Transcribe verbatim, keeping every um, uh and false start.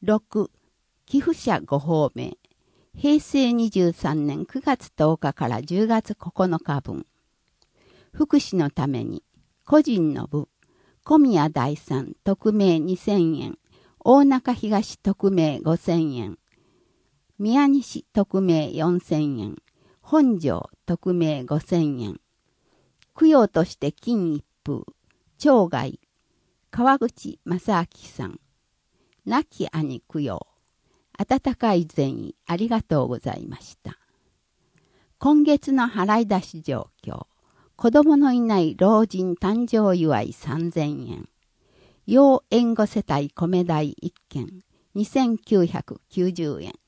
ろく、寄付者ごほうめい。へいせいにじゅうさんねんくがつとおかからじゅうがつここのかぶん。福祉のために、個人の部、小宮第三特命にせんえん、大中東特命ごせんえん、宮西特命よんせんえん、本庄特命ごせんえん。供養として金一封、町外、川口正明さん。亡き兄供養。温かい善意ありがとうございました。今月の払い出し状況。子供のいない老人誕生祝いさんぜんえん。要援護世帯米代いっけんにせんきゅうひゃくきゅうじゅうえん。